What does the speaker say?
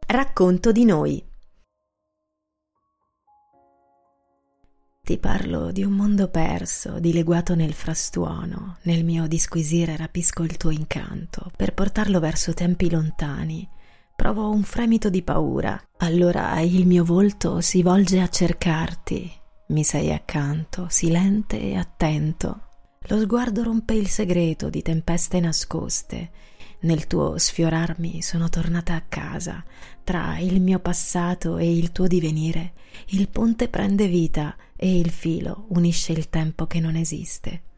Racconto di noi. Ti parlo di un mondo perso, dileguato nel frastuono. Nel mio disquisire rapisco il tuo incanto, per portarlo verso tempi lontani. Provo un fremito di paura, allora il mio volto si volge a cercarti. Mi sei accanto, silente e attento. Lo sguardo rompe il segreto di tempeste nascoste. Nel tuo sfiorarmi sono tornata a casa. Tra il mio passato e il tuo divenire, il ponte prende vita e il filo unisce il tempo che non esiste.